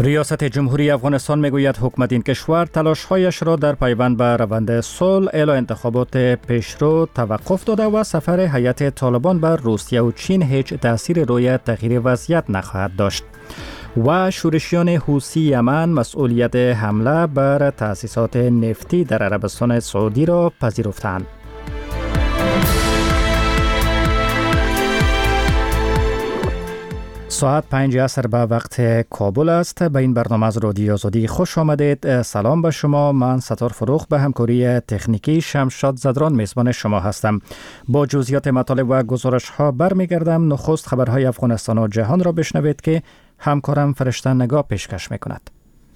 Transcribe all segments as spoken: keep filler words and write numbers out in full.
ریاست جمهوری افغانستان میگوید حکومت این کشور تلاش‌هایش را در پیوند به روند صلح الی انتخابات پیشرو توقف داده و سفر هیئت طالبان به روسیه و چین هیچ تأثیر روی تغییر وضعیت نخواهد داشت. و شورشیان حوثی یمن مسئولیت حمله بر تأسیسات نفتی در عربستان سعودی را پذیرفتند. ساعت پنج عصر به وقت کابل است. به این برنامه از رادیو آزادی خوش آمدید. سلام به شما. من ستار فروخ به همکاری تکنیکی شمشاد زدران میزبان شما هستم. با جزئیات مطالب و گزارش ها برمیگردم. نخست خبرهای افغانستان و جهان را بشنوید که همکارم فرشته نگاه پیشکش میکند.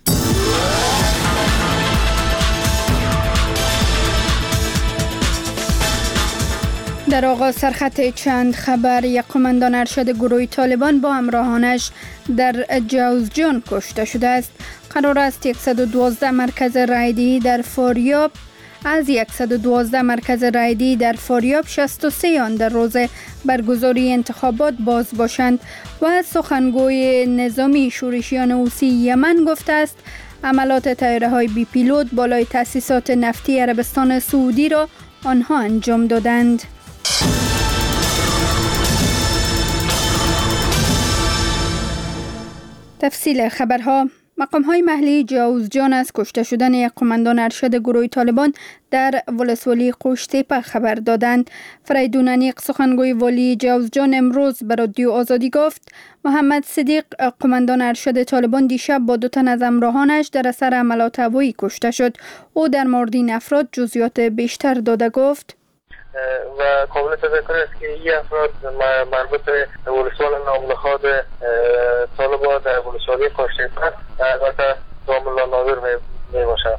در آغاز سرخط چند خبر. یک قماندان ارشد گروه طالبان با همراهانش در جوزجان کشته شده است. قرار است صد و دوازده مرکز رایدهی در فاریاب از صد و دوازده مرکز رایدهی در فاریاب شصت و سه آن در روز برگزاری انتخابات باز باشند و سخنگوی نظامی شورشیان حوثی یمن گفته است عملات طیاره‌های بی پیلوت بالای تأسیسات نفتی عربستان سعودی را آنها انجام دادند. تفصیل خبرها. مقام‌های محلی جوزجان از کشته شدن یک قماندان ارشد گروه طالبان در ولسوالی قوشتیپه خبر دادند. فریدون انیق سخنگوی والی جوزجان امروز به رادیو آزادی گفت محمد صدیق قماندان ارشد طالبان دیشب با دو تن از همراهانش در اثر حملات هوایی کشته شد. او در مورد این افراد جزئیات بیشتر داده گفت و قابل تذکر است که این افراد مربوط به ولسوال نامنخاد طالبان در ولسوالی قوشتیپه البته زاملا ناظر می باشد.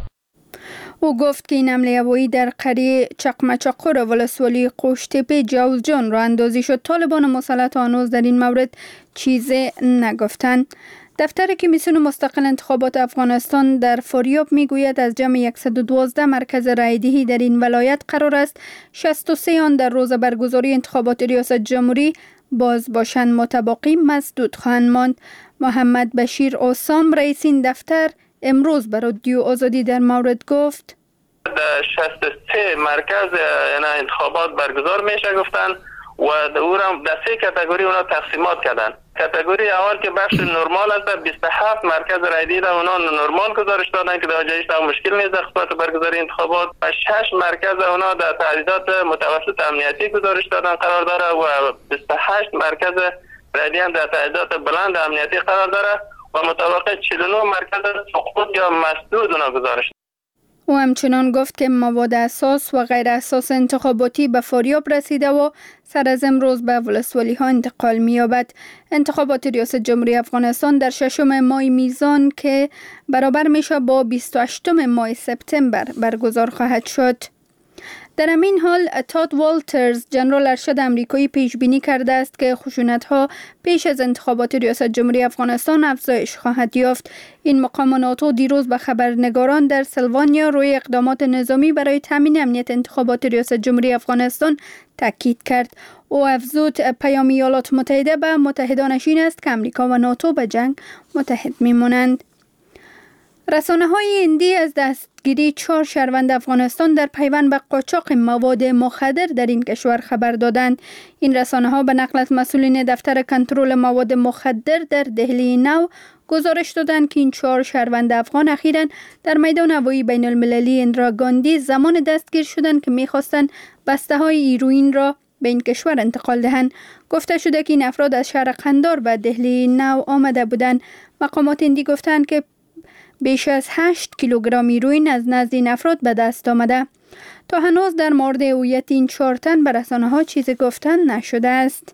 او گفت که این حمله هوایی در قریه چقمچقر ولسوالی قوشتیپه جوزجان را اندازی شد. طالبان مسلط هنوز در این مورد چیزی نگفتند. دفتر کمیسیون مستقل انتخابات افغانستان در فاریاب میگوید از جمع صد و دوازده مرکز رایدهی در این ولایت قرار است شصت و سه آن در روز برگزاری انتخابات ریاست جمهوری باز باشند، متبقی مسدود خواهند ماند. محمد بشیر اوسام رئیس این دفتر امروز به رادیو آزادی در مورد گفت در شصت و سه مرکز انتخابات برگزار میشه گفتند و اونم در سه کاتگوری اونا تقسیمات کردن. کاتگوری اول که بخش نرمال است بیست و هفت مرکز رایدهی در اونا نرمال گزارش دادن که در جایش در مشکل نیست در خصوص برگزاری انتخابات و شش مرکز اونا در تعدیدات متوسط امنیتی گزارش دادن قرار داره و بیست و هشت مرکز رایدهی هم در تعدیدات بلند امنیتی قرار داره و مطابق چهل و نه مرکز سقوط یا مسدود اونا گزارش. او همچنان گفت که مواد اساس و غیر اساس انتخاباتی به فاریاب رسیده و سر از امروز به ولسوالی ها انتقال می‌یابد. انتخابات ریاست جمهوری افغانستان در ششم ماه میزان که برابر میشه با بیست و هشتم ماه سپتامبر برگزار خواهد شد. در همین حال تاد والترز جنرال ارشد آمریکایی پیش بینی کرده است که خشونت‌ها پیش از انتخابات ریاست جمهوری افغانستان افزایش خواهد یافت. این مقام ناتو دیروز به خبرنگاران در سلوانیا روی اقدامات نظامی برای تامین امنیت انتخابات ریاست جمهوری افغانستان تاکید کرد. او افزود پیام ایالات متحده به متحدانش این است که امریکا و ناتو به جنگ متحد می‌مانند. رسانه‌های هندی از دستگیری چهار شهروند افغانستان در پیوند به قاچاق مواد مخدر در این کشور خبر دادند. این رسانه‌ها به نقل از مسئولین دفتر کنترل مواد مخدر در دهلی نو گزارش دادند که این چهار شهروند افغان اخیراً در میدان هوایی بین المللی اندرا گاندی زمان دستگیر شدند که می‌خواستند بسته‌های هیروئین را به این کشور انتقال دهند. گفته شده که این افراد از شهر قندار به دهلی نو آمده بودند. مقامات هندی گفتند که بیش از هشت کیلوگرم هیروئین از نزد این افراد به دست آمده. تا هنوز در مورد هویت این چهار تن به رسانه‌ها چیزی گفتن نشده است.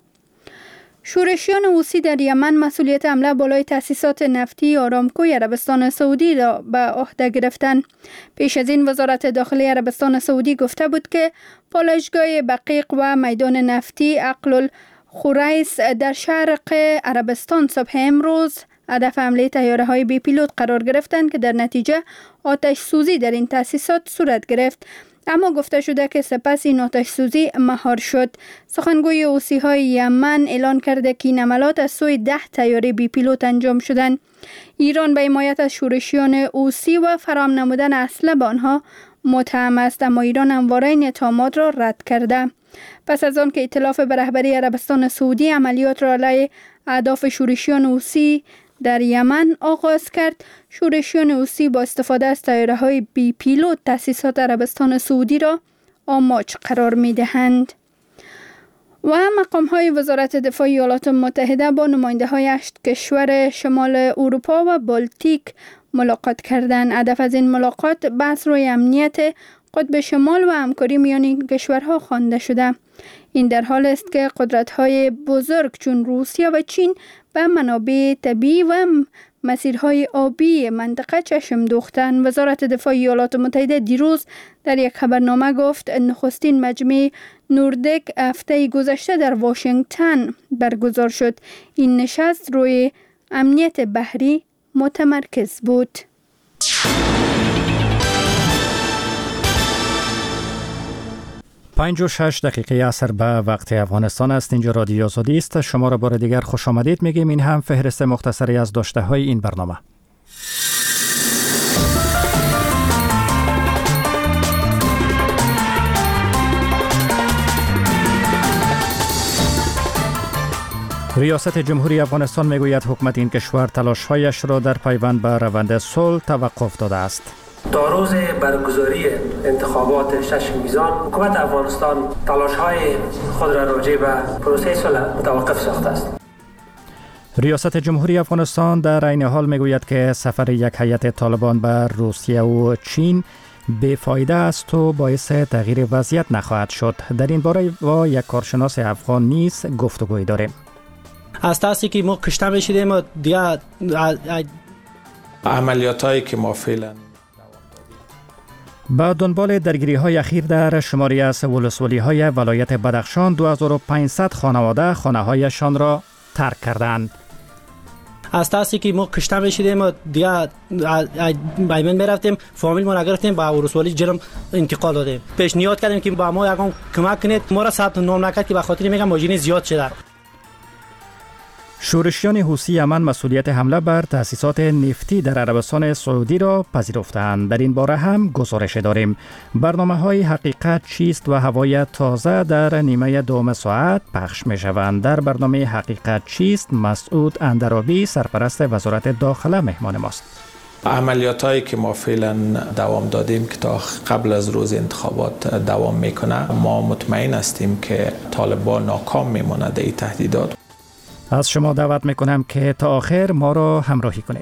شورشیان حوثی در یمن مسئولیت حمله بالای تأسیسات نفتی آرامکوی عربستان سعودی را به عهده گرفتند. پیش از این وزارت داخلی عربستان سعودی گفته بود که پالایشگاه بقیق و میدان نفتی عقل الخریس در شرق عربستان صبح امروز هدف حمله طیاره‌های بی پیلوت قرار گرفتند که در نتیجه آتش سوزی در این تأسیسات صورت گرفت. اما گفته شده که سپس این آتش سوزی مهار شد. سخنگوی حوثی های یمن اعلان کرده که این عملیات از سوی ده طیاره بی پیلوت انجام شدند. ایران به حمایت از شورشیان حوثی و فراهم نمودن اسلحه به آنها متهم است، اما ایران همواره این اتهامات را رد کرده. پس از آن که ائتلاف به رهبری عربستان سعودی عملیات را علیه اهداف شورشیان حوثی در یمن آغاز کرد، شورشیان حوثی با استفاده از طیاره‌های بی پیلوت تأسیسات عربستان سعودی را آماج قرار می‌دهند. و مقام‌های وزارت دفاع ایالات متحده با نماینده‌های هشت کشور شمال اروپا و بالتیک ملاقات کردند. هدف از این ملاقات بحث روی امنیت قطب شمال و همکاری میان این کشورها خوانده شده. این در حال است که قدرت‌های بزرگ چون روسیه و چین به منابع طبیعی و مسیرهای آبی منطقه چشم دوختند. وزارت دفاع ایالات متحده دیروز در یک خبرنامه گفت نخستین مجمع نوردیک هفته گذشته در واشنگتن برگزار شد. این نشست روی امنیت بحری متمرکز بود. پنج و شش دقیقه عصر به وقت افغانستان است. اینجا رادیو آزادی است. شما را بار دیگر خوش آمدید میگیم. این هم فهرست مختصری از داشته های این برنامه. ریاست جمهوری افغانستان میگوید حکومت این کشور تلاش‌هایش را در پیوند به روند صلح توقف داده است. تا روز برگزاری انتخابات شش میزان، حکومت افغانستان تلاش‌های خود را راجع به پروسه صلح متوقف ساخته است. ریاست جمهوری افغانستان در عین حال میگوید که سفر یک هیئت طالبان به روسیه و چین بی‌فایده است و باعث تغییر وضعیت نخواهد شد. در این باره با یک کارشناس افغان نیز گفتگوی داریم. از تاسی که ما کشته میشیدیم و دیگه عملیاتایی که ما فعلا با دنبال درگیری های اخیر در شماری از ولسوالی های ولایت بدخشان دو هزار و پانصد خانواده خانه هایشان را ترک کردند. از تاسی که ما کشته میشیدیم و دیگه بایمن میرفتیم فامیل ما نگرفتیم با ولسوالی جرم انتقال دادیم. پیشنهاد کردیم که با ما یکم کمک کنید. ما را ثبت نام نکرد که به خاطر میگم ماجین زیاد شده. شورشیان حوثی یمن مسئولیت حمله بر تأسیسات نفتی در عربستان سعودی را پذیرفتند. در این باره هم گزارش داریم. برنامه‌های حقیقت چیست و هوای تازه در نیمه دوم ساعت پخش می‌شوند. در برنامه حقیقت چیست مسعود اندرابی سرپرست وزارت داخله مهمان ماست. عملیاتایی که ما فعلا دوام دادیم که تا قبل از روز انتخابات دوام میکنه، ما مطمئن هستیم که طالبان ناکام میمونه در این تهدیدات. از شما دعوت میکنم که تا آخر ما را همراهی کنید.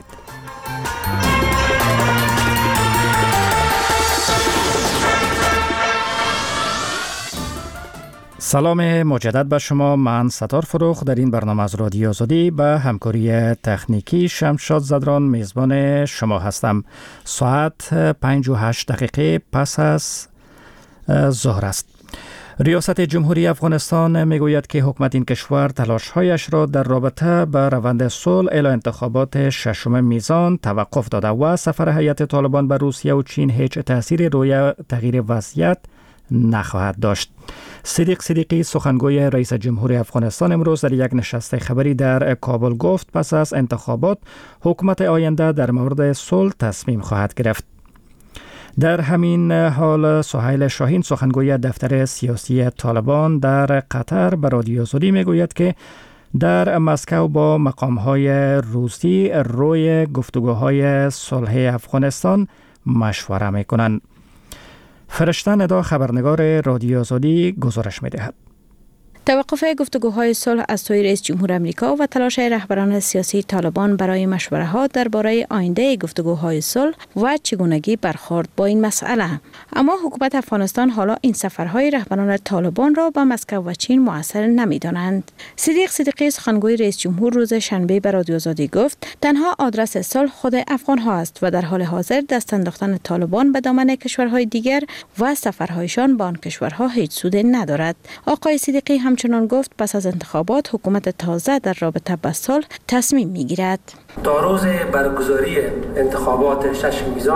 سلام مجدد به شما. من ستار فروخ در این برنامه از رادیو آزادی به همکاری تکنیکی شمشاد زدران میزبان شما هستم. ساعت پنج و هشت دقیقه پس از ظهر است. ریاست جمهوری افغانستان میگوید که حکومت این کشور تلاش‌هایش را در رابطه با روند صلح الی انتخابات ششم میزان توقف داده و سفر هیئت طالبان به روسیه و چین هیچ تأثیری روی تغییر وضعیت نخواهد داشت. صدیق صدیقی سخنگوی رئیس جمهوری افغانستان امروز در یک نشست خبری در کابل گفت پس از انتخابات حکومت آینده در مورد صلح تصمیم خواهد گرفت. در همین حال سهیل شاهین سخنگوی دفتر سیاسی طالبان در قطر به رادیو آزادی میگوید که در مسکو با مقام‌های روسی روی گفتگوهای صلح افغانستان مشوره میکنند. فرشته ندا خبرنگار رادیو آزادی گزارش میدهد. توقف گفتگوهای صلح از سوی رئیس جمهور آمریکا و تلاش رهبران سیاسی طالبان برای مشوره‌ها درباره آینده گفتگوهای صلح و چگونگی برخورد با این مسئله. اما حکومت افغانستان حالا این سفرهای رهبران طالبان را به مسکو و چین مؤثر نمی‌دانند. صدیق صدیقی سخنگوی رئیس جمهور روز شنبه به رادیو آزادی گفت تنها آدرس صلح خود افغان‌ها است و در حال حاضر دست انداختن طالبان به دامن کشورهای دیگر و سفرهایشان به آن کشورها هیچ سود ندارد. آقای صدیقی هم همچنان گفت پس از انتخابات حکومت تازه در رابطه با صلح تصمیم میگیرد. تا روز برگزاری انتخابات شش میزان،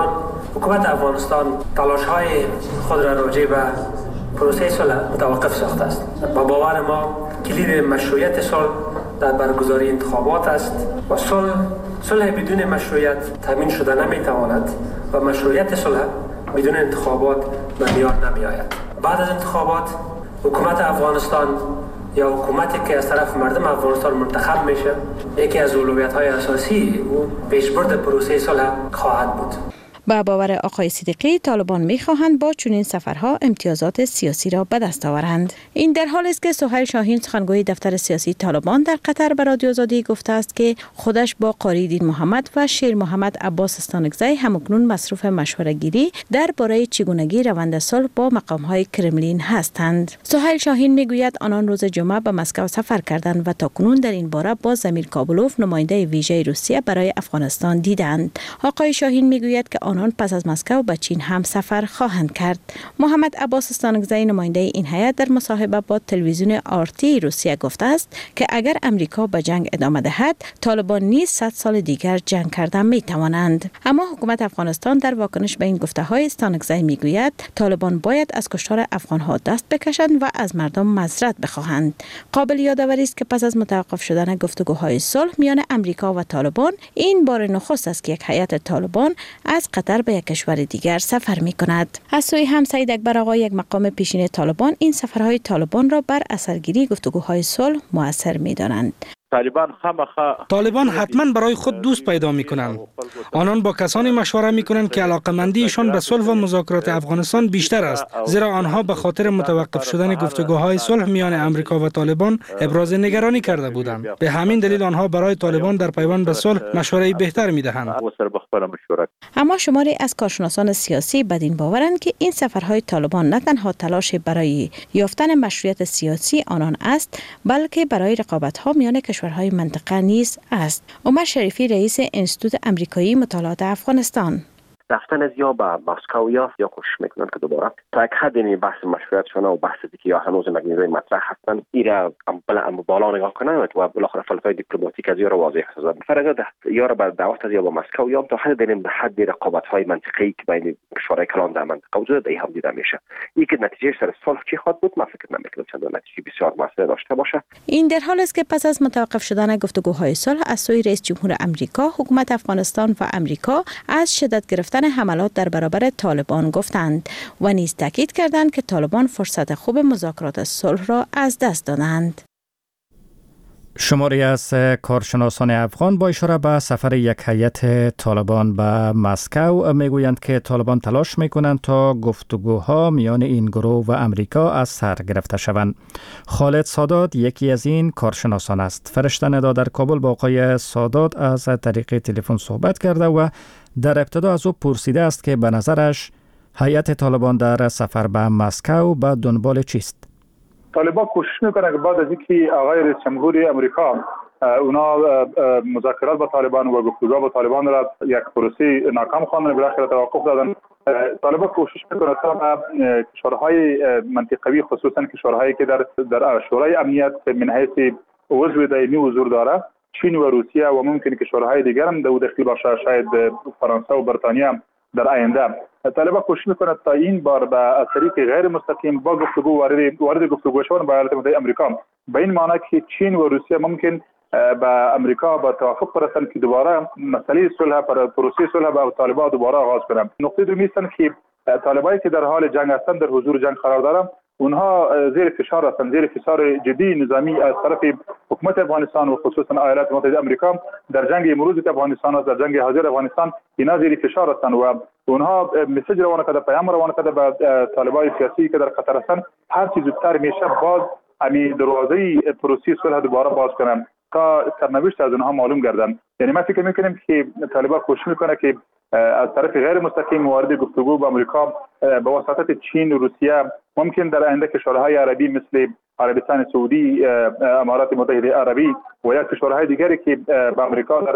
حکومت افغانستان تلاش‌های خود را راجع به پروسه صلح متوقف ساخته است. با باور ما کلید مشروعیت صلح در برگزاری انتخابات است و صلح صلح بدون مشروعیت تامین شده نمیتواند و مشروعیت صلح بدون انتخابات به میان نمیآید. بعد از انتخابات حکومت افغانستان یا حکومتی که از طرف مردم افغانستان منتخب میشه یکی از اولویت‌های اساسی او پیشبرد پروسه صلح خواهد بود. با باور آقای صدیقی طالبان می‌خواهند با چنین سفرها امتیازات سیاسی را به دست آورند. این در حالی است که سهیل شاهین سخنگوی دفتر سیاسی طالبان در قطر به رادیو آزادی گفته است که خودش با قاری دین محمد و شیر محمد عباس استانکزی همکنون مصروف مشوره گیری درباره چگونگی روند صلح با مقام‌های کرملین هستند. سهیل شاهین میگوید آنان روز جمعه به مسکو سفر کردند و تاکنون در این باره با زمیر کابلوف نماینده ویژه روسیه برای افغانستان دیدند. آقای شاهین میگوید که آنان پس از مسکو به چین هم سفر خواهند کرد. محمد عباس استانکزی نماینده این هیئت در مصاحبه با تلویزیون آرتی روسیه گفته است که اگر امریکا به جنگ ادامه دهد طالبان نیز صد سال دیگر جنگ کردن می توانند. اما حکومت افغانستان در واکنش به این گفته‌های استانکزی میگوید طالبان باید از کشتار افغان‌ها دست بکشند و از مردم معذرت بخواهند. قابل یادآوری است که پس از متوقف شدن گفتگوهای صلح میان امریکا و طالبان این بار نخست است که یک هیئت طالبان از قطر به یک کشور دیگر سفر می کند. از سوی هم سعید اکبر آقا یک مقام پیشین طالبان این سفرهای طالبان را بر اثرگیری گفتگوهای صلح مؤثر می دانند. طالبان طالبان حتما برای خود دوست پیدا می کنند. آنان با کسانی مشوره می کنند که علاقمندیشان به صلح و مذاکرات افغانستان بیشتر است، زیرا آنها به خاطر متوقف شدن گفتگوهای صلح میان امریکا و طالبان ابراز نگرانی کرده بودند. به همین دلیل آنها برای طالبان در پیوند به صلح مشوره بهتر می دهند. اما شماری از کارشناسان سیاسی بدین باورند که این سفرهای طالبان نه تنها تلاش برای یافتن مشروعیت سیاسی آنان است، بلکه برای رقابت‌ها میان کشورهای منطقه نیز است. عمر شریفی رئیس انستیتوت امریکایی مطالعات افغانستان: رفتن از یا به مسکو یا یا کوشش میکنن که دوباره تا یک حد این بحث مشروعیتشون و بحث دیگه یا هنوز مگنیزای مطرح هستن ایرا بالا بالا نگاه کنن و بالاخره فلسفه دیپلماتیک از یا رو واضح سازن. فرض یا رو به دعوت از یا به مسکو یا تا حد داریم به حد رقابت های منطقی که بین کشورهای کلان در منطقه وجود داره هم دیده میشه. این که نتیجه سر صلح چی خواهد بود، من فکر نمیکنم چند نتیجه بسیار موثر داشته باشه. این در حالی است که پس از متوقف شدن گفتگوهای صلح از سوی رئیس جمهور آمریکا، حکومت افغانستان و آمریکا از شدت گرفتن حملات در برابر طالبان گفتند و نیز تاکید کردند که طالبان فرصت خوب مذاکرات صلح را از دست دادند. شماری از کارشناسان افغان با اشاره به سفر یک هیئت طالبان به مسکو میگویند که طالبان تلاش میکنند تا گفتگوها میان این گروه و امریکا از سر گرفته شوند. خالد سادات یکی از این کارشناسان است. فرشته ندا در کابل با آقای سادات از طریق تلفن صحبت کرده و در ابتدا از او پرسیده است که به نظرش هیئت طالبان در سفر به مسکو به دنبال چیست؟ طالبان کوشش میکنه که بعد از اینکه آقای رئیس جمهوری امریکا اونا مذاکرات با طالبان و گفتگو با طالبان را یک پروسه ناکام خواندن، بالاخره توقف دادن. طالبان کوشش میکنه تا کشورهای منطقوی خصوصا کشورهایی که در در شورای امنیت من حیث عضو دائمی حضور داره، چین و روسیه و ممکن کشورهای دیگر هم در داخل باشه، شاید فرانسه و بریتانیا در آینده. طالبان کوشش میکنه تا این بار به طریق غیر مستقیم با گفتگو وارد وارد گفتگو شدن با ایالات متحده آمریکا، به این معنی که چین و روسیه ممکن به امریکا با توافق برسند که دوباره مسئله صلح پر پروسه صلح با طالبان دوباره آغاز کنند. نقطه دوم است که طالبانی که در حال جنگ هستند، در حضور جنگ قرار دارند، اونها زیر فشار هستند، زیر فشار جدی نظامی از طرف حکومت افغانستان و خصوصا ایالات متحده آمریکا در جنگ امروز افغانستان و در جنگ حاضر افغانستان اینا زیر فشار هستند و اونها مسیج روانه کرده، پیام روانه کرده به طالبان سیاسی که در قطر هستند هر چیز زودتر میشه باز همین دروازه پروسه صلح دوباره باز کنند تا سرنوشت از اونها معلوم گردن. یعنی ما فکر میکنیم که طالبان کوشش میکنه که از طرف غیر مستقیم وارد گفتگو با امریکا با واسطه چین و روسیه، ممکن در آینده کشورهای عربی مثل عربستان سعودی، امارات متحده عربی و یا کشورهای دیگری که با امریکا در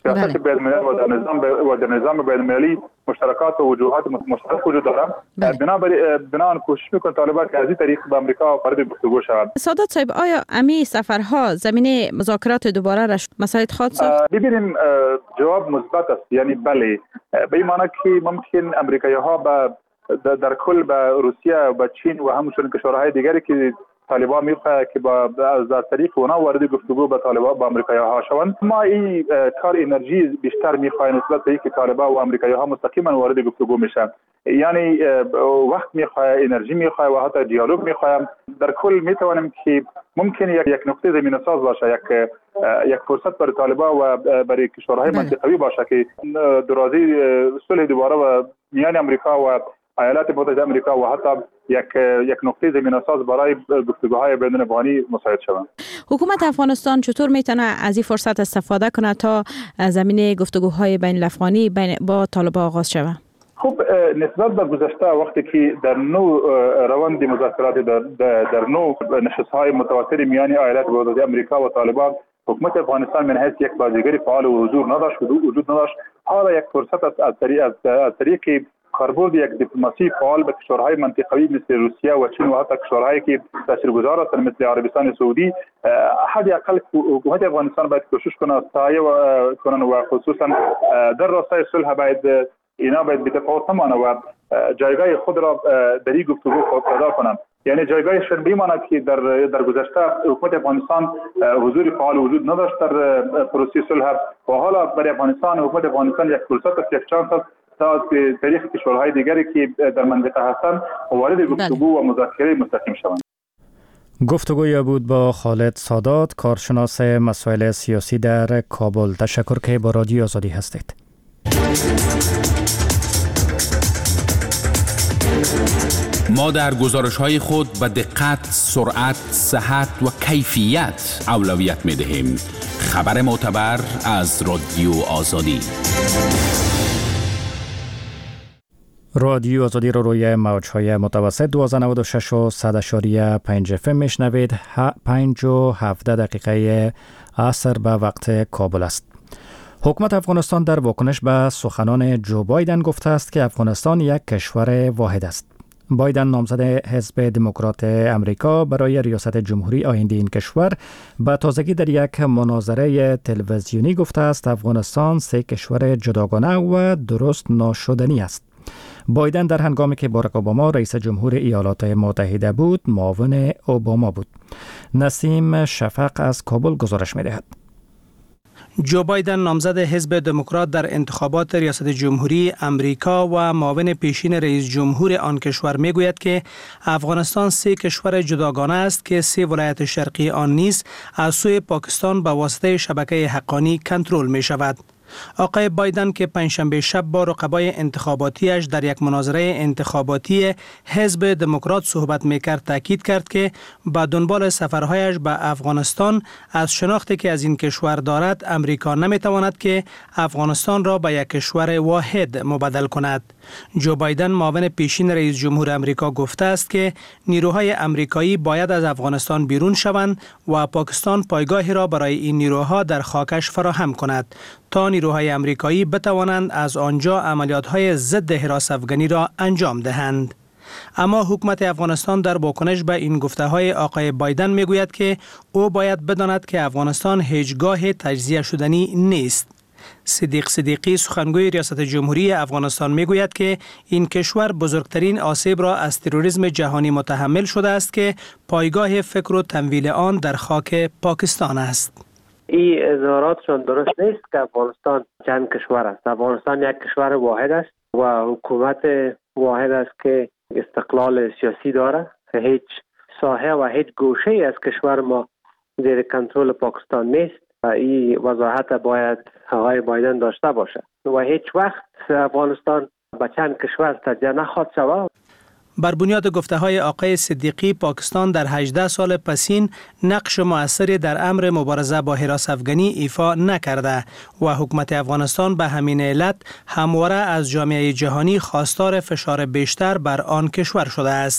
سیاست بین الملل و در نظام و در نظام بین المللی مشترکات و وجوهات مشترک وجود دارند. بنابراین بنابراین کوشش میکنه طالبان که از این طریق به آمریکا وارد گفتگو شود. سادات صاحب، آیا امی سفرها زمینه مذاکرات دوباره را مسائل خواهد ساخت؟ ببینیم جواب مثبت است، یعنی بله، به این معنی که ممکن امریکایی ها به در کل به روسیه و به چین و همچنین کشورهای دیگری که طالبان میخواه که با از طریق اونا وارد گفتگو با طالبان با آمریکایی ها شوند. ما این کار انرژی بیشتر میخواه نسبت به اینکه طالبان و آمریکایی ها مستقیما وارد گفتگو میشن، یعنی وقت میخواه، انرژی میخواه و حتی دیالوگ میخواه. در کل میتوانیم که ممکن یک یک نقطه زمینه ساز باشه، یک یک فرصت برای طالبان و برای کشورهای منطقوی باشه که درازی صلح دوباره و میان آمریکا و ایالات متحده آمریکا و حتی یک یک نقطه زمینه ساز برای گفتگوهای بین المللی مساعد شوند. حکومت افغانستان چطور میتونه از این فرصت استفاده کنه تا زمینه گفتگوهای بین الافغانی بین با طالبان آغاز شود؟ خب نسبت به گذشته وقتی که در نو روند مذاکرات در در نو نشست‌های متواتر میان ایالات متحده آمریکا و طالبان، حکومت افغانستان من حیث یک بازیگری فعال و حضور نداشت وجود نداشت. حالا یک فرصت است از طریق از طریق کاربرد یک دیپلماسی فعال به کشورهای منطقوی مثل روسیه و چین و حتی کشورهایی که تاثیرگذار هستند مثل عربستان سعودی، حداقل حکومت افغانستان باید کوشش کنه سایه کنن و خصوصا در راستای صلح باید اینا باید بی‌تفاوت نمانه و جایگاه خود را در این گفتگو پیدا کنند. یعنی جایگاهشون بیماند که در در گذشته حکومت افغانستان حضور فعال وجود نداشت در پروسه صلح و حالا برای افغانستان حکومت افغانستان یک فرصت است، یک شانس است تا تاریخ کشورهای دیگری که در منطقه هستند وارد گفتگو و مذاکره مستقیم شوند. گفتگوی بود با خالد سادات، کارشناس مسائل سیاسی در کابل. تشکر که با رادیو آزادی هستید. ما در گزارش‌های خود به دقت، سرعت، صحت و کیفیت اولویت می‌دهیم. خبر معتبر از رادیو آزادی. رادیو آزادی رو روی موج‌های متوسط دویست و نود و شش و صد اشاری پنج اف ام میشنوید. پنج و هفده دقیقه عصر به وقت کابل است. حکومت افغانستان در واکنش به سخنان جو بایدن گفته است که افغانستان یک کشور واحد است. بایدن نامزد حزب دموکرات امریکا برای ریاست جمهوری آینده این کشور به تازگی در یک مناظره تلویزیونی گفته است افغانستان سه کشور جداگانه و درست ناشدنی است. بایدن در هنگامی که باراک اوباما رئیس جمهور ایالات متحده بود معاون اوباما بود. نسیم شفق از کابل گزارش می‌دهد. جو بایدن نامزد حزب دموکرات در انتخابات ریاست جمهوری امریکا و معاون پیشین رئیس جمهور آن کشور میگوید که افغانستان سه کشور جداگانه است که سه ولایت شرقی آن نیز از سوی پاکستان به واسطه شبکه حقانی کنترل می شود. آقای بایدن که پنجشنبه شب با رقبای انتخاباتیش در یک مناظره انتخاباتی حزب دموکرات صحبت میکرد تاکید کرد که با دنبال سفرهایش به افغانستان از شناختی که از این کشور دارد امریکا نمیتواند که افغانستان را به یک کشور واحد مبدل کند. جو بایدن معاون پیشین رئیس جمهور امریکا گفته است که نیروهای امریکایی باید از افغانستان بیرون شوند و پاکستان پایگاهی را برای این نیروها در خاکش فراهم کند تا نیروهای امریکایی بتوانند از آنجا عملیات‌های ضد حراس افغانی را انجام دهند. اما حکومت افغانستان در واکنش به این گفته‌های آقای بایدن میگوید که او باید بداند که افغانستان هیچگاه تجزیه شدنی نیست. صدیق صدیقی سخنگوی ریاست جمهوری افغانستان میگوید که این کشور بزرگترین آسیب را از تروریسم جهانی متحمل شده است که پایگاه فکر و تمویل آن در خاک پاکستان است. این اظهاراتشان درست نیست که افغانستان چند کشور است. افغانستان یک کشور واحد است و حکومت واحد است که استقلال سیاسی داره. هیچ ساحه و هیچ گوشه از کشور ما زیر کنترل پاکستان نیست. این وضاحت باید آقای بایدن داشته باشه و هیچ وقت افغانستان به چند کشور تجزیه نخواهد شود. بر بنیاد گفته‌های آقای صدیقی، پاکستان در هجده سال پسین نقش مؤثری در امر مبارزه با حراس افغانی ایفا نکرده و حکومت افغانستان به همین علت همواره از جامعه جهانی خواستار فشار بیشتر بر آن کشور شده است.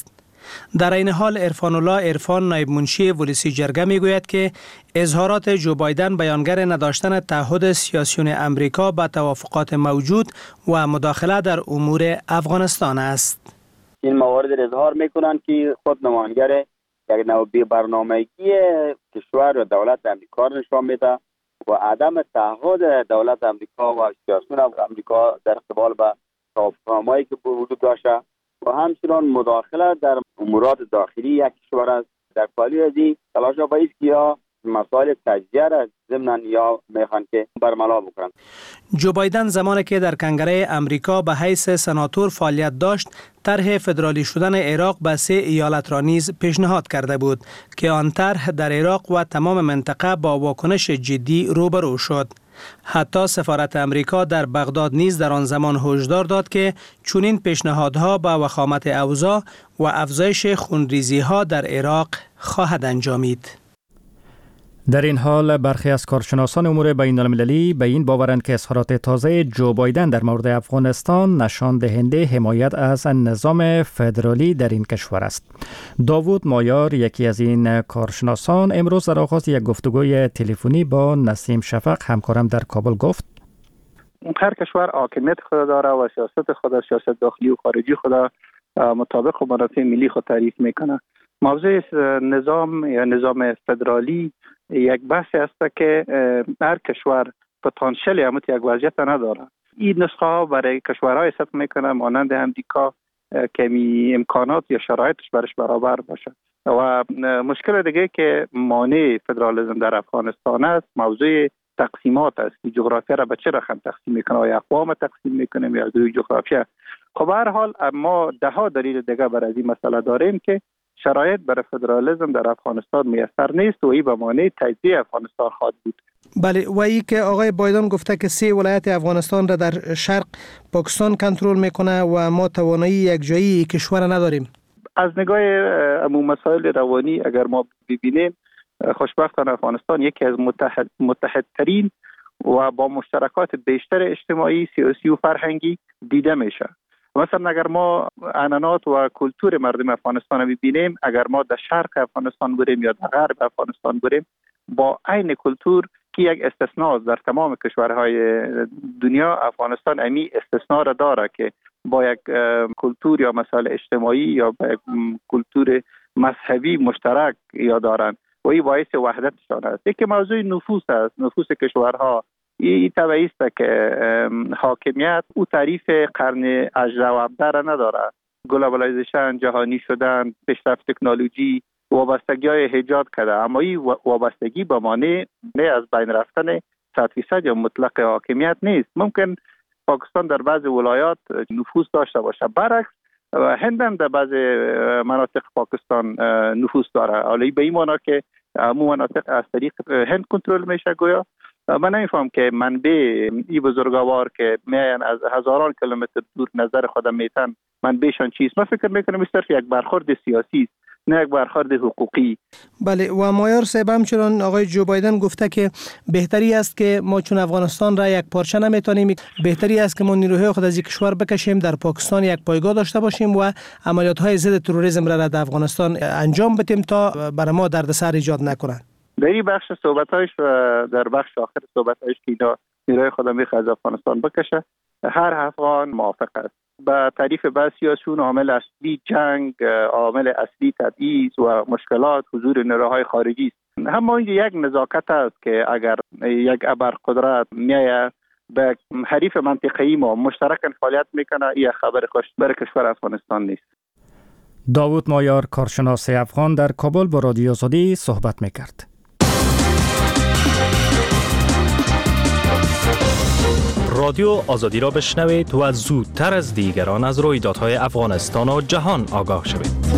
در این حال عرفان الله عرفان نایب منشی ولسی جرگه میگوید که اظهارات جو بایدن بیانگر نداشتن تعهد سیاسیون امریکا به توافقات موجود و مداخله در امور افغانستان است. این موارد اظهار میکنند که خود نمایانگر یک نوع بی برنامگی کشور و دولت امریکا نشان میده و عدم تعهد دولت امریکا و سیاسیون امریکا در قبال به توافقنامه‌ای که وجود داشته و همچنین مداخله در امورات داخلی یک کشور است. در پالی ازی تلاش با است که یا مسائل تجزیه را ضمن یا میخوان که برملا بکنند. جو بایدن زمانی که در کنگره امریکا به حیث سناتور فعالیت داشت، طرح فدرالی شدن عراق به سه ایالت را نیز پیشنهاد کرده بود که آن طرح در عراق و تمام منطقه با واکنش جدی روبرو شد. حتی سفارت امریکا در بغداد نیز در آن زمان هشدار داد که چنین پیشنهادها به وخامت اوضاع و افزایش خونریزی‌ها در عراق خواهد انجامید. در این حال برخی از کارشناسان امور بین المللی به این باورند که اظهارات تازه جو بایدن در مورد افغانستان نشان دهنده حمایت از نظام فدرالی در این کشور است. داوود مایار، یکی از این کارشناسان، امروز در آغاز یک گفتگوی تلفنی با نسیم شفق همکارم در کابل گفت: هر کشور حاکمیت خود داره و سیاست خود، سیاست داخلی و خارجی خود مطابق منافع ملی خود تعریف میکنه. موضوع نظام یا نظام فدرالی یک بحثی است که هر کشور پتانسیل یا یک وضعیت نداره. این نسخه ها برای کشورهای حساب میکنه مانند امریکا کمی امکانات یا شرایطش برش برابر باشه. و مشکل دیگه که مانع فدرالیسم در افغانستان است موضوع تقسیمات است. جغرافیا را به چه رقم تقسیم میکنه؟ یا اقوام تقسیم میکنه یا از جغرافیا؟ خب هر حال ما ده ها دلیل دیگه بر از این مسئله داریم که شرایط برای فدرالیسم در افغانستان میسر نیست و این به معنی تجزیه افغانستان خواهد بود. بله، و ای که آقای بایدن گفته که سه ولایت افغانستان را در شرق پاکستان کنترل میکنه و ما توانایی یک جایی کشور نداریم. از نگاه عموم مسائل روانی اگر ما ببینیم، خوشبختانه افغانستان یکی از متحد متحدترین و با مشترکات بیشتر اجتماعی، سیاسی و فرهنگی دیده میشه. مثلا اگر ما عنعنات و کلتور مردم افغانستان رو ببینیم، اگر ما در شرق افغانستان بریم یا در غرب افغانستان بریم، با عین کلتور که یک استثناء در تمام کشورهای دنیا، افغانستان امی استثناء را داره که با یک کلتور یا مسائل اجتماعی یا با یک کلتور مذهبی مشترک یا دارن و این باعث وحدتشان است. یکی موضوع نفوس است. نفوس کشورها این طبعی است که حاکمیت او تعریف قرن هجدهم و هفدهم را نداره. گلوبالایزیشن، جهانی شدن، پیشرفت تکنولوژی وابستگی های ایجاد کرده، اما این وابستگی به معنی نه از بین رفتن صد فیصد یا مطلق حاکمیت نیست. ممکن پاکستان در بعض ولایات نفوذ داشته باشه، برعکس هند هم در بعض مناطق پاکستان نفوذ داره. حالا به این معنی که همون مناطق از طریق هند کنترل میشه گویا. من نمیفهم که منبع این بزرگوار که میان از هزاران کیلومتر دور نظر خودم میتن منبعشان چیست؟ من فکر میکنم این صرف یک برخورد سیاسی است، نه یک برخورد حقوقی. بله، و مایار صاحب همچنان آقای جو بایدن گفته که بهتری است که ما چون افغانستان را یک پارچه نمیتونیم، بهتری است که ما نیروهای خود از یک کشور بکشیم، در پاکستان یک پایگاه داشته باشیم و عملیات های ضد تروریسم را در افغانستان انجام بدیم تا برای ما دردسر ایجاد نکنند. در این بخش صحبتایش و در بخش آخر صحبتایش که اینا نیروهای خود میخواد از افغانستان بکشه، هر افغان موافق است. به تعریف بسیارشون عامل اصلی جنگ، عامل اصلی تبعیض و مشکلات حضور نیروهای خارجی است. اما این یک نزاکت است که اگر یک ابرقدرت میایه به حریف منطقه‌ای ما مشترکاً فعالیت میکنه، این خبر خوش برای کشور افغانستان نیست. داوود مایار، کارشناس افغان، در کابل با رادیو آزادی صحبت میکرد. رادیو آزادی را بشنوید و زودتر از دیگران از رویدادهای افغانستان و جهان آگاه شوید.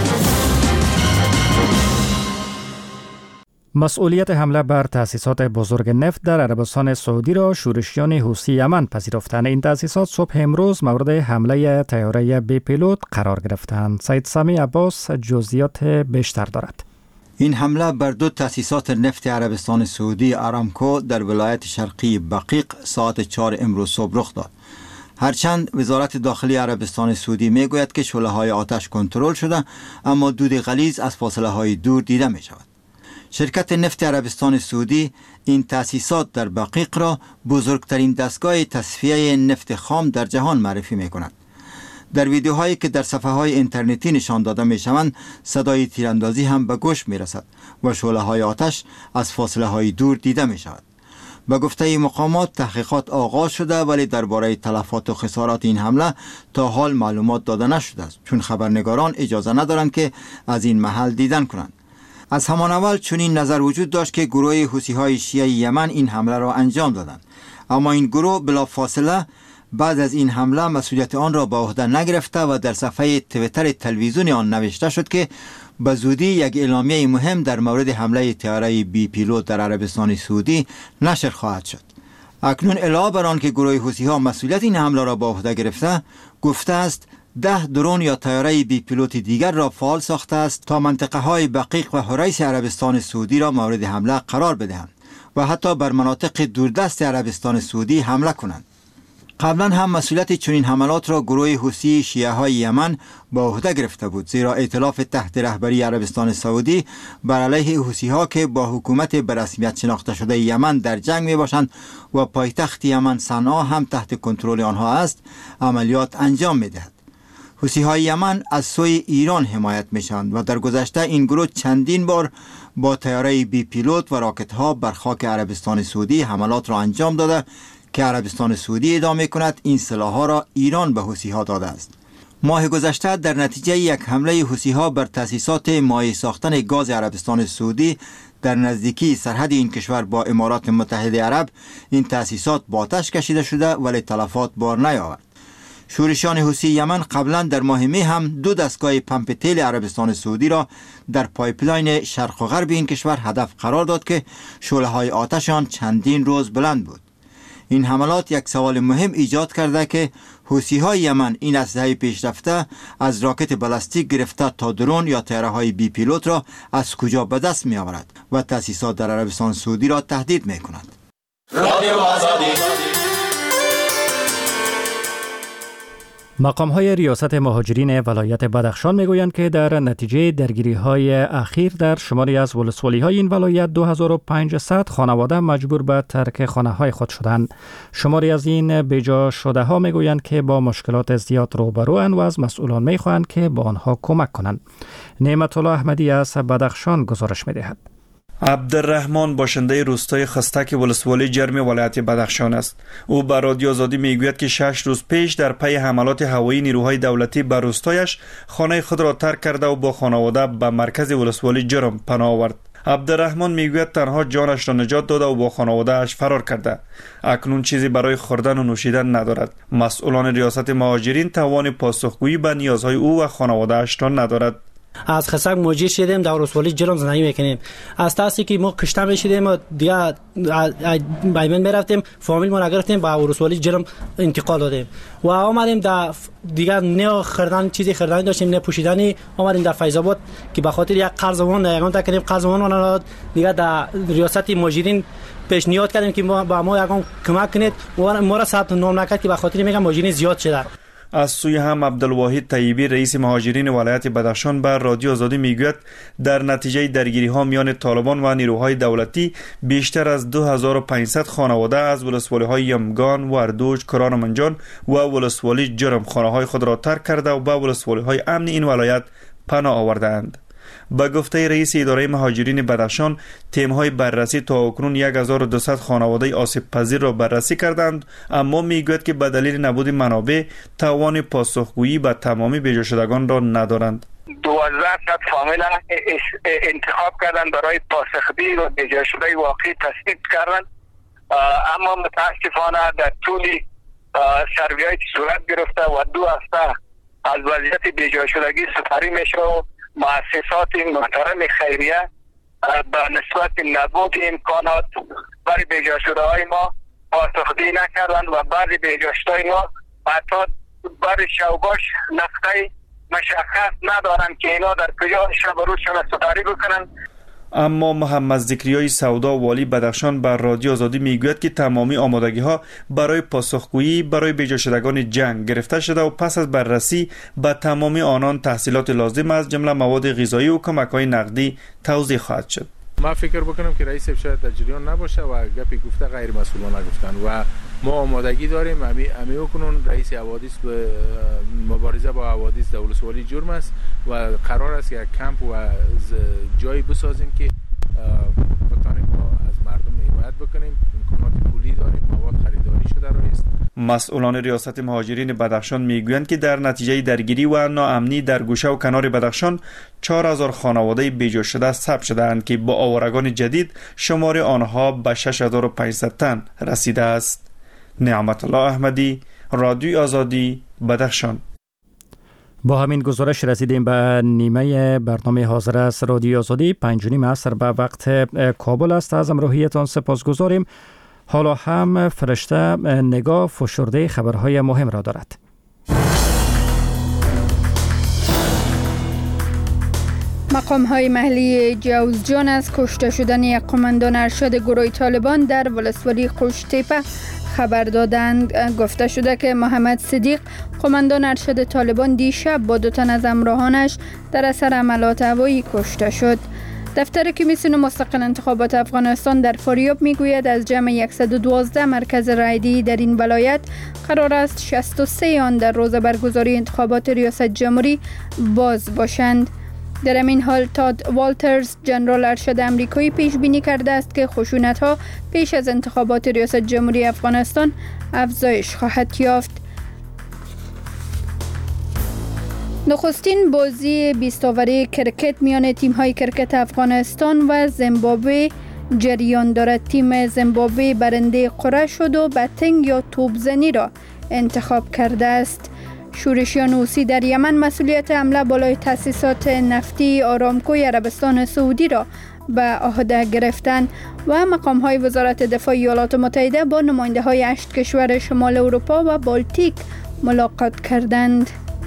مسئولیت حمله بر تأسیسات بزرگ نفت در عربستان سعودی را شورشیان حوثی یمن پذیرفتند. این تأسیسات صبح امروز مورد حمله طیاره بی پیلوت قرار گرفتند. سید سامی عباس جزئیات بیشتر دارد. این حمله بر دو تأسیسات نفت عربستان سعودی آرامکو در ولایت شرقی بقیق ساعت چهار امروز صبح رخ داد. هرچند وزارت داخلی عربستان سعودی میگوید که شعله‌های آتش کنترل شده، اما دود غلیظ از فاصله‌های دور دیده می شود. شرکت نفت عربستان سعودی این تأسیسات در بقیق را بزرگترین دستگاه تصفیه نفت خام در جهان معرفی می کند. در ویدیوهایی که در صفحه‌های اینترنتی نشان داده می شوند، صدای تیراندازی هم به گوش می رسد و شعله‌های آتش از فاصله‌های دور دیده می شود. به گفته مقامات تحقیقات آغاز شده، ولی درباره تلفات و خسارات این حمله تا حال معلومات داده نشده است، چون خبرنگاران اجازه ندارند که از این محل دیدن کنند. از همان اول چنین نظر وجود داشت که گروه حوثی‌های شیعه یمن این حمله را انجام دادند، اما این گروه بلافاصله بعد از این حمله مسئولیت آن را به عهده نگرفته و در صفحه توییتر تلویزیون آن نوشته شد که به زودی یک اعلامیه مهم در مورد حمله طیاره بی پیلوت در عربستان سعودی نشر خواهد شد. اکنون علاوه بر آن که گروه حوثی‌ها مسئولیت این حمله را به عهده گرفته، گفته است ده درون یا طیاره بی پیلوت دیگر را فعال ساخته است تا منطقه های بقیق و حریث عربستان سعودی را مورد حمله قرار بدهند و حتی بر مناطق دوردست عربستان سعودی حمله کنند. قبلا هم مسئولیت چنین حملات را گروه حوثی شیعه های یمن به عهده گرفته بود، زیرا ائتلاف تحت رهبری عربستان سعودی بر علیه حوثی ها که با حکومت به رسمیت شناخته شده یمن در جنگ می باشند و پایتخت یمن صنعا هم تحت کنترل آنها است، عملیات انجام می دهد. حوثی های یمن از سوی ایران حمایت می شوند و در گذشته این گروه چندین بار با طیاره بی پیلوت و راکت ها بر خاک عربستان سعودی حملات را انجام داده که عربستان سعودی ادعا می کند این سلاح‌ها را ایران به حوثی ها داده است. ماه گذشته در نتیجه یک حمله حوثی ها بر تأسیسات مایع ساختن گاز عربستان سعودی در نزدیکی سرحد این کشور با امارات متحده عرب، این تأسیسات با آتش کشیده شده ولی تلفات بار نیاورد. شورشیان حوثی یمن قبلا در ماه می هم دو دستگاه پمپ تیل عربستان سعودی را در پایپلاین شرق و غرب این کشور هدف قرار داد که شعله‌های آتشان چندین روز بلند بود. این حملات یک سوال مهم ایجاد کرده که حوثی‌های یمن این اسلحه پیشرفته از راکت بالستیک گرفته تا درون یا طیاره‌های بی پیلوت را از کجا به دست می آورد و تأسیسات در عربستان سعودی را تهدید می کند. رادیو آزادی. مقام‌های ریاست مهاجرین ولایت بدخشان میگویند که در نتیجه درگیری‌های اخیر در شماری از ولسوالی‌های این ولایت دو هزار و پانصد خانواده مجبور به ترک خانه‌های خود شدند. شماری از این بیجا شده‌ها میگویند که با مشکلات زیاد روبروند و از مسئولان می‌خواهند که با آنها کمک کنند. نعمت الله احمدی از بدخشان گزارش می‌دهد. عبدالرحمن باشنده روستای خستک ولسوالی جرم ولایت بدخشان است. او به رادیو آزادی میگوید که شش روز پیش در پی حملات هوایی نیروهای دولتی بر روستایش خانه خود را ترک کرده و با خانواده به مرکز ولسوالی جرم پناه آورد. عبدالرحمن میگوید تنها جانش را نجات داده و با خانواده اش فرار کرده. اکنون چیزی برای خوردن و نوشیدن ندارد. مسئولان ریاست مهاجرین توان پاسخگویی به نیازهای او و خانواده اش را ندارد. از خسک مجیر شدیم در ولسوالی جرم زندگی میکنیم. از تاسی که ما کشته میشدیم و دیگه بایمن میرفتیم فامیل ما نگرفتیم با ولسوالی جرم انتقال دادیم و آمدیم در دیگه نه خردن چیزی خردن داشتیم نه پوشیدنی. آمدیم در فیض آباد که به خاطر یک قرضمون یگان تا کردیم قرضمون نداد. دیگه در ریاست مهاجرین پیشنهاد کردیم که ما با ما یگان کمک کنید و ما را ثبت نام نکرد که به خاطر میگم مهاجرین زیاد شده. از سوی هم عبدالواحد طیبی رئیس مهاجرین ولایت بدخشان بر رادیو آزادی میگوید در نتیجه درگیری ها میان طالبان و نیروهای دولتی بیشتر از دو هزار و پانصد خانواده از ولسوالی های یمگان، وردوج، کران منجان و ولسوالی جرم خانه های خود را ترک کرده و به ولسوالی های امن این ولایت پناه آوردند. با گفته رئیس اداره مهاجرین بدخشان، تیم‌های بررسی تا اکنون هزار و دویست خانواده آسیب پذیر را بررسی کردند، اما میگوید که به دلیل نبود منابع توان پاسخگویی به تمامی بیجا شدگان را ندارند. دوازده صد فامیل انتخاب کردند برای پاسخگویی و بیجا شده واقعی تصدیق کردند، اما متاسفانه در طول سروی‌های صورت گرفته و دو هفته از وضعیت بیجا شدگی سپری میشه و مؤسسات محترم خیریه به نسبت نبود امکانات برای بیجا شده های ما پاسخگویی نکردند و بعضی بیجا شده ما حتی برای شوباش نقطه مشخص ندارند که اینا در کجا شب و روزشان سپری بکنند. اما محمد ذکریای سودا والی بدخشان بر رادیو آزادی میگوید که تمامی آمادگی ها برای پاسخگویی برای بیجا شدگان جنگ گرفته شده و پس از بررسی به تمامی آنان تحصیلات لازم از جمله مواد غذایی و کمک‌های نقدی توزیع خواهد شد. ما فکر بکنم که رئیس شاید در جریان نباشه و گپی گفته غیر مسئولانه گفتن و ما آمادگی داریم. امی امی کنون رئیس حوادث به مبارزه با حوادث در ولسوالی جرم است و قرار است یک کمپ و جایی بسازیم که بتانیم ما از مردم حمایت بکنیم. امکانات پولی داریم، مواد خریداری شده است. مسئولان ریاست مهاجرین بدخشان میگویند که در نتیجه درگیری و ناامنی در گوشه و کنار بدخشان چهار هزار خانواده بیجا شده ثبت شده‌اند که با آوارگان جدید شمار آنها به شش هزار و پانصد تن رسیده است. نعمت الله احمدی، رادیو آزادی، بدخشان. با همین گزارش رسیدیم به نیمه برنامه حاضر است رادیو آزادی. پنج و نیم عصر به وقت کابل است. از همراهیتان سپاسگزاریم. حالا هم فرشته نگاه فشرده خبرهای مهم را دارد. مقام های محلی جوزجان از کشته شدن یک قماندان ارشد گروه طالبان در ولسوالی قوشتیپه خبر دادند. گفته شده که محمد صدیق قماندان ارشد طالبان دیشب با دو تن از همراهانش در اثر عملیات هوایی کشته شد. دفتر کمیسیون مستقل انتخابات افغانستان در فاریاب میگوید از جمع صد و دوازده مرکز رایدهی در این ولایت قرار است شصت و سه آن در روز برگزاری انتخابات ریاست جمهوری باز باشند. در این حال تاد والترز جنرال ارشد امریکایی پیش بینی کرده است که خشونت‌ها پیش از انتخابات ریاست جمهوری افغانستان افزایش خواهد یافت. نخستین بازی بیست اووری کرکت میان تیم‌های کرکت افغانستان و زیمبابوه جریان دارد. تیم زیمبابوه برنده قرعه شد و بتنگ یا توپزنی را انتخاب کرده است. شورشیان حوثی در یمن مسئولیت حمله بالای تأسیسات نفتی آرامکوی عربستان سعودی را به عهده گرفتند و مقام‌های وزارت دفاع ایالات متحده با نماینده‌های هشت کشور شمال اروپا و بالتیک ملاقات کردند.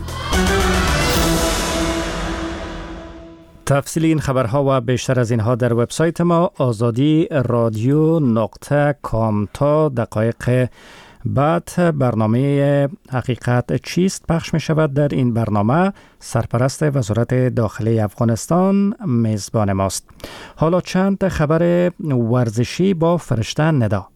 تفصیل این خبرها و بیشتر از اینها در وبسایت ما آزادی رادیو نقطه کام. تا دقایق بعد برنامه حقیقت چیست پخش می شود. در این برنامه سرپرست وزارت داخلی افغانستان میزبان ماست. حالا چند خبر ورزشی با فرشته ندا.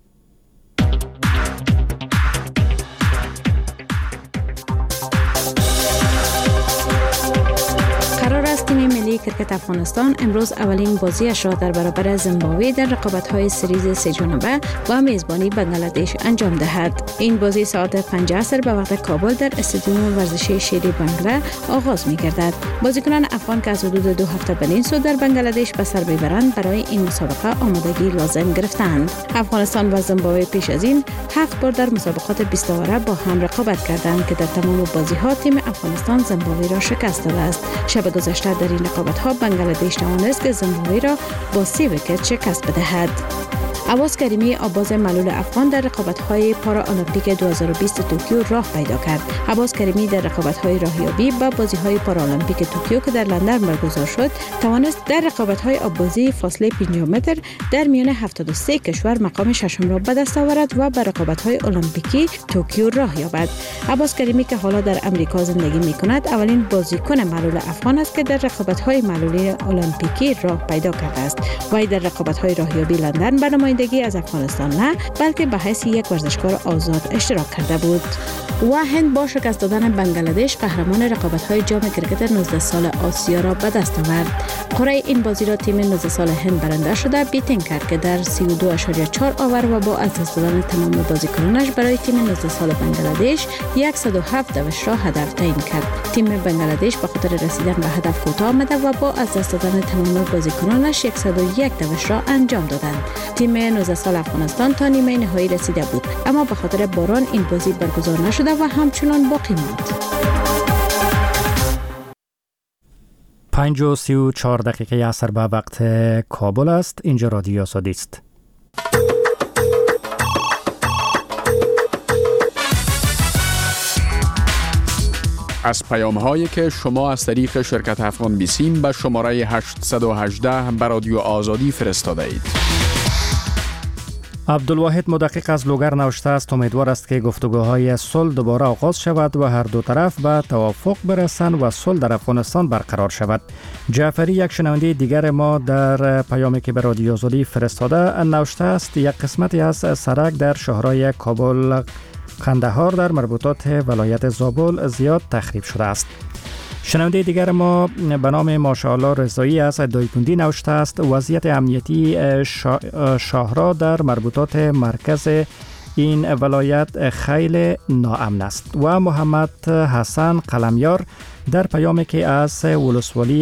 تیم ملی کرکت افغانستان امروز اولین بازیش را در برابر زیمبابوه در رقابت‌های سریز سه جانبه و میزبانی بنگلادش انجام دهد. این بازی ساعت پنج عصر به وقت کابل در استادیوم ورزشی شیری بنگله آغاز می‌گردد. بازیکنان افغان که از حدود دو هفته به این سو در بنگلادش به سر ببرند برای این مسابقه آمادگی لازم گرفتند. افغانستان و زیمبابوه پیش از این هفت بار در مسابقات بیست اوره با هم رقابت کردند که در تمام بازی‌ها تیم افغانستان زیمبابوه را شکست داده است. شب گذشته در این رقابت‌ها بنگلادش توانست که زیمبابوه را با سی ویکت شکست بدهد. عباس کریمی آواز معلول افغان در رقابت‌های پارالمپیک دو هزار و بیست توکیو راه پیدا کرد. عباس کریمی در رقابت‌های راهیابی به بازی‌های پارالمپیک توکیو که در لندن برگزار شد، توانست در رقابت‌های آب‌بازی فاصله پنجاه متر در میان هفتاد و سه کشور مقام ششم را به دست آورد و به رقابت‌های المپیکی توکیو راه یابد. عباس کریمی که حالا در امریکا زندگی می‌کند، اولین بازیکن معلول افغان است که در رقابت‌های معلولی المپیکی راه پیدا کرده است. وی در رقابت‌های راهیابی لندن به نمایندگی از افغانستان نه، بلکه به حیث یک ورزشکار آزاد اشتراک کرده بود. و هند با شکست دادن بنگلادش قهرمان رقابت‌های جام کرکت نوزده سال آسیا را به دست آورد. قرعه این بازی را تیم نوزده سال هند برنده شده بیتینگ کرد که در سی و دو اشاریه چهار آور و با از دست دادن تمام بازیکنانش برای تیم نوزده سال بنگلادش صد و هفت دوش را هدف تعیین کرد. تیم بنگلادش به خاطر رسیدن به هدف کوتاه آمده و با از دست دادن تمام بازیکنانش صد و یک دوش را انجام دادند. تیم نوزده سال افغانستان تا نیمه نهایی رسیده بود، اما به خاطر باران این بازی برگزار نشده و همچنان باقی ماند. پنج و سی و چهار دقیقه عصر به وقت کابل است. اینجا رادیو آزادی است. از پیام هایی که شما از طریق شرکت افغان بیسیم به شماره هشت یک هشت به رادیو آزادی فرستاده اید. عبدالواحد مدقق از لوگر نوشته است امیدوار است که گفتگوهای صلح دوباره آغاز شود و هر دو طرف به توافق برسند و صلح در افغانستان برقرار شود. جعفری یک شنونده دیگر ما در پیامی که به رادیو آزادی فرستاده نوشته است یک قسمتی از سرک در شهرهای کابل قندهار در مربوطات ولایت زابل زیاد تخریب شده است. شنونده دیگر ما به نام ماشاءالله رضایی از دایکندی نوشته است وضعیت امنیتی شاهرا در مربوطات مرکز این ولایت خیلی ناامن است. و محمد حسن قلمیار در پیامی که از ولسوالی